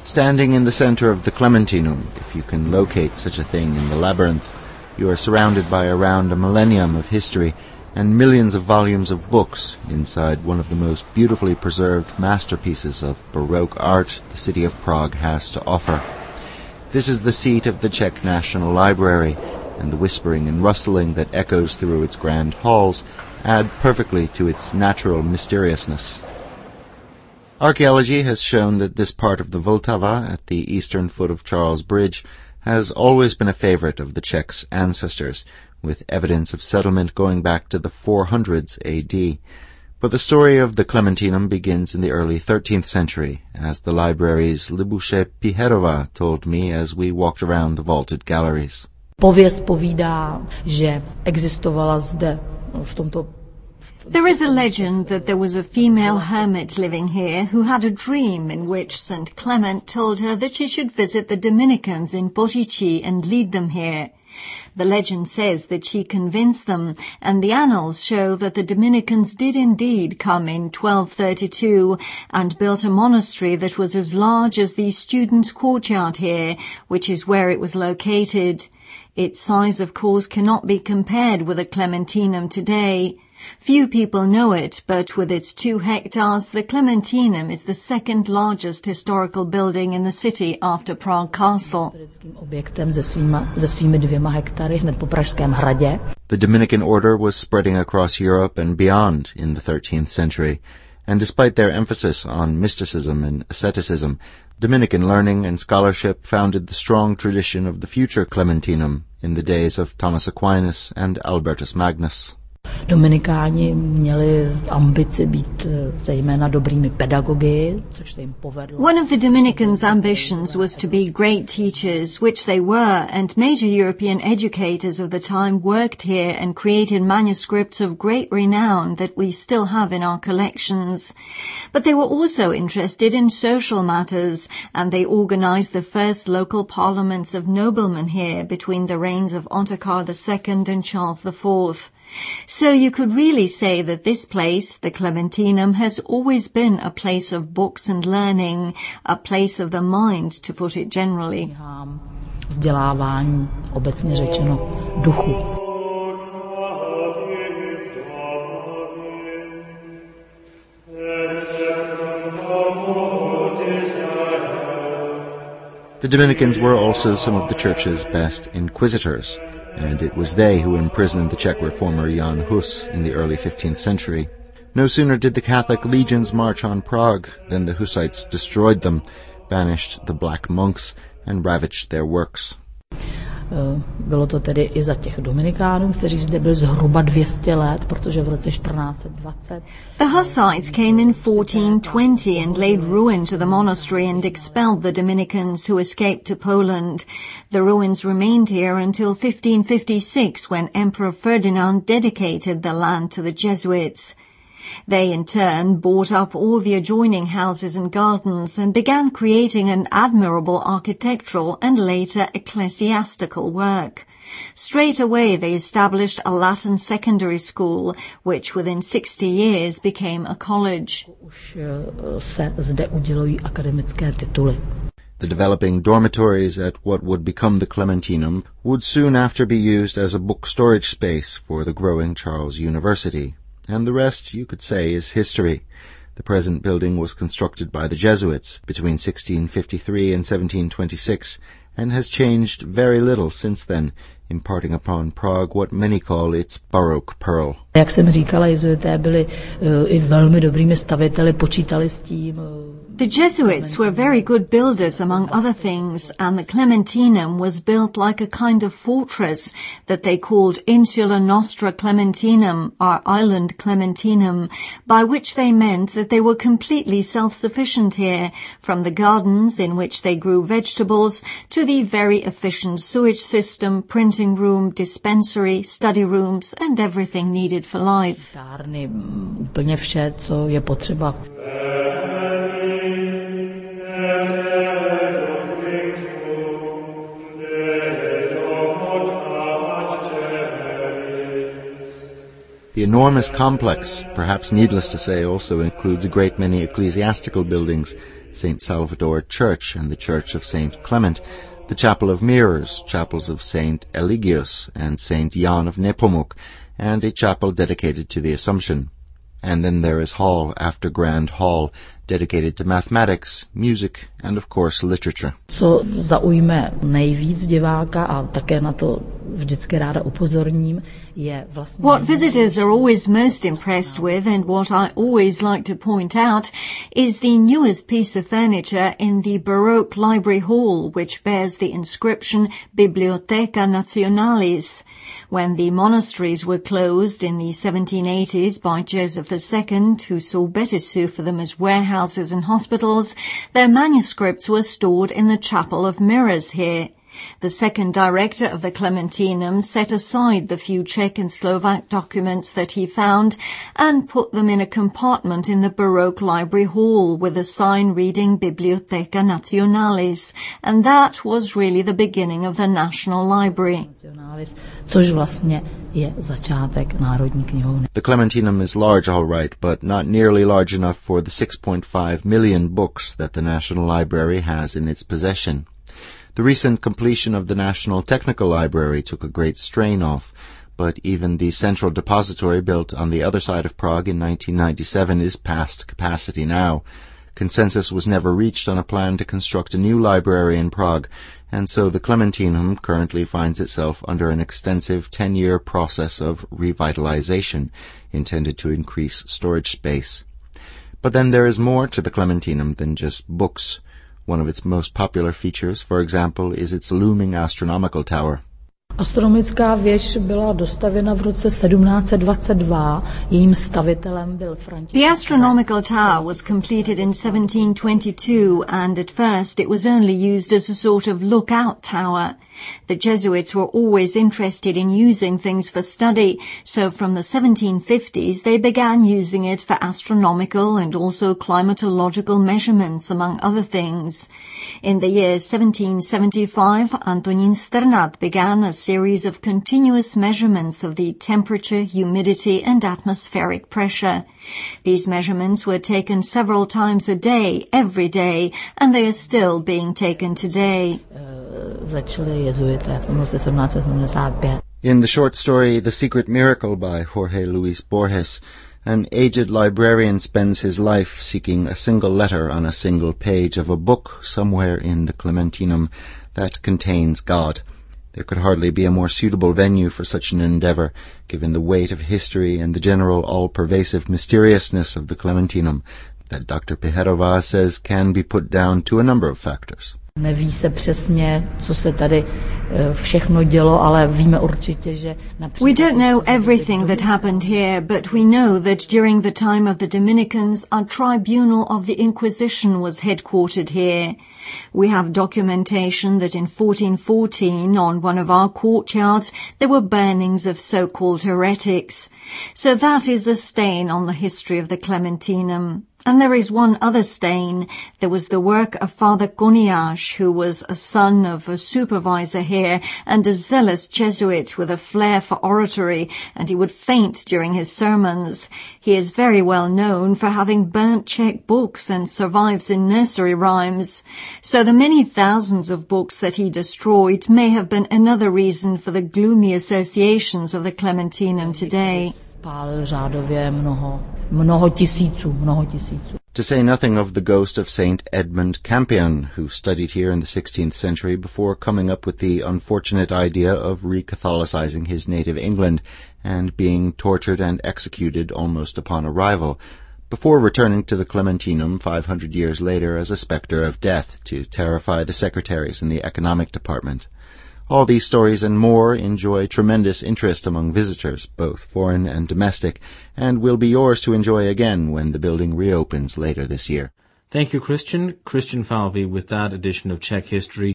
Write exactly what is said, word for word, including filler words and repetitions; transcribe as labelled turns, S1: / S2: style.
S1: Standing in the center of the Clementinum, if you can locate such a thing in the labyrinth, you are surrounded by around a millennium of history and millions of volumes of books inside one of the most beautifully preserved masterpieces of Baroque art the city of Prague has to offer. This is the seat of the Czech National Library, and the whispering and rustling that echoes through its grand halls add perfectly to its natural mysteriousness. Archaeology has shown that this part of the Vltava, at the eastern foot of Charles Bridge, has always been a favorite of the Czechs' ancestors, with evidence of settlement going back to the four hundreds A D. But the story of the Clementinum begins in the early thirteenth century, as the library's Libuše Piherova told me as we walked around the vaulted galleries.
S2: Pověst povídá, že existovala zde v tomto.
S3: There is a legend that there was a female hermit living here who had a dream in which Saint Clement told her that she should visit the Dominicans in Poříčí and lead them here. The legend says that she convinced them, and the annals show that the Dominicans did indeed come in twelve thirty-two and built a monastery that was as large as the students' courtyard here, which is where it was located. Its size, of course, cannot be compared with a Clementinum today. Few people know it, but with its two hectares, the Clementinum is the second largest historical building in the city after Prague Castle.
S1: The Dominican order was spreading across Europe and beyond in the thirteenth century, and despite their emphasis on mysticism and asceticism, Dominican learning and scholarship founded the strong tradition of the future Clementinum in the days of Thomas Aquinas and Albertus Magnus.
S2: Dominikáni měli ambici být zejména dobrými pedagogy, což se jim povedlo.
S3: One of the Dominicans' ambitions was to be great teachers, which they were, and major European educators of the time worked here and created manuscripts of great renown that we still have in our collections. But they were also interested in social matters, and they organized the first local parliaments of noblemen here between the reigns of Ottokar the Second and Charles the Fourth. So you could really say that this place, the Clementinum, has always been a place of books and learning, a place of the mind, to put it generally.
S2: Vzdělávání, obecně řečeno, duchu.
S1: The Dominicans were also some of the Church's best inquisitors, and it was they who imprisoned the Czech reformer Jan Hus in the early fifteenth century. No sooner did the Catholic legions march on Prague than the Hussites destroyed them, banished the black monks, and ravaged their works.
S2: Bylo to tedy i za těch Dominikánů, kteří zde byli zhruba dvě stě let, protože v roce čtrnáct set dvacet.
S3: The Hussites came in fourteen twenty and laid ruin to the monastery and expelled the Dominicans who escaped to Poland. The ruins remained here until fifteen fifty-six, when Emperor Ferdinand dedicated the land to the Jesuits. They in turn bought up all the adjoining houses and gardens and began creating an admirable architectural and later ecclesiastical work. Straight away they established a Latin secondary school, which within sixty years became a college.
S1: The developing dormitories at what would become the Clementinum would soon after be used as a book storage space for the growing Charles University. And the rest, you could say, is history. The present building was constructed by the Jesuits between sixteen fifty-three and seventeen twenty-six, and has changed very little since then, imparting upon Prague what many call its Baroque pearl.
S2: Jak jsem říkala, jezuité byli i velmi dobrými staviteli, počítali s tím.
S3: The Jesuits were very good builders, among other things, and the Clementinum was built like a kind of fortress that they called Insula Nostra Clementinum, or Island Clementinum, by which they meant that they were completely self-sufficient here, from the gardens in which they grew vegetables to the very efficient sewage system, printing room, dispensary, study rooms, and everything needed for life.
S2: Úplně vše, co je potřeba.
S1: The enormous complex, perhaps needless to say, also includes a great many ecclesiastical buildings, Saint Salvador Church and the Church of Saint Clement, the Chapel of Mirrors, chapels of Saint Eligius and Saint Jan of Nepomuk, and a chapel dedicated to the Assumption. And then there is hall after grand hall, dedicated to mathematics, music, and of course literature.
S2: Co zaujme nejvíc diváka, a také na to vždycky ráda upozorním, je vlastně...
S3: What visitors are always most impressed with, and what I always like to point out, is the newest piece of furniture in the Baroque Library Hall, which bears the inscription Bibliotheca Nationalis. When the monasteries were closed in the seventeen eighties by Joseph the Second, who saw better suit for them as warehouses and hospitals, their manuscripts were stored in the Chapel of Mirrors here. The second director of the Clementinum set aside the few Czech and Slovak documents that he found and put them in a compartment in the Baroque Library Hall with a sign reading Bibliotheca Nationalis, and that was really the beginning of the National Library.
S2: Což vlastně je začátek Národní knihovny.
S1: The Clementinum is large, all right, but not nearly large enough for the six point five million books that the National Library has in its possession. The recent completion of the National Technical Library took a great strain off, but even the central depository built on the other side of Prague in nineteen ninety-seven is past capacity now. Consensus was never reached on a plan to construct a new library in Prague, and so the Clementinum currently finds itself under an extensive ten-year process of revitalization intended to increase storage space. But then there is more to the Clementinum than just books. One of its most popular features, for example, is its looming astronomical tower.
S2: Astronomická věž byla dostavěna v roce sedmnáct dvacet dva. Jejím stavitelem byl František.
S3: The astronomical tower was completed in seventeen twenty-two, and at first it was only used as a sort of lookout tower. The Jesuits were always interested in using things for study, so from the seventeen fifties they began using it for astronomical and also climatological measurements, among other things. In the year seventeen seventy-five, Antonín Strnad began a series of continuous measurements of the temperature, humidity, and atmospheric pressure. These measurements were taken several times a day, every day, and they are still being taken today.
S1: In the short story The Secret Miracle by Jorge Luis Borges, an aged librarian spends his life seeking a single letter on a single page of a book somewhere in the Clementinum that contains God. There could hardly be a more suitable venue for such an endeavor, given the weight of history and the general all-pervasive mysteriousness of the Clementinum, that Doctor Piherová says can be put down to a number of factors.
S2: Neví se přesně, co se tady všechno dělo, ale víme určitě, že například...
S3: We don't know everything that happened here, but we know that during the time of the Dominicans, a tribunal of the Inquisition was headquartered here. We have documentation that in fourteen fourteen, on one of our courtyards, there were burnings of so-called heretics. So that is a stain on the history of the Clementinum. And there is one other stain. There was the work of Father Koniáš, who was a son of a supervisor here and a zealous Jesuit with a flair for oratory, and he would faint during his sermons. He is very well known for having burnt Czech books and survives in nursery rhymes. So the many thousands of books that he destroyed may have been another reason for the gloomy associations of the Clementinum today.
S2: Spál řádově mnoho, mnoho tisíců, mnoho tisíců.
S1: To say nothing of the ghost of Saint Edmund Campion, who studied here in the sixteenth century before coming up with the unfortunate idea of re-Catholicizing his native England and being tortured and executed almost upon arrival, before returning to the Clementinum five hundred years later as a spectre of death to terrify the secretaries in the economic department. All these stories and more enjoy tremendous interest among visitors, both foreign and domestic, and will be yours to enjoy again when the building reopens later this year.
S4: Thank you, Christian. Christian Falvey with that edition of Czech History.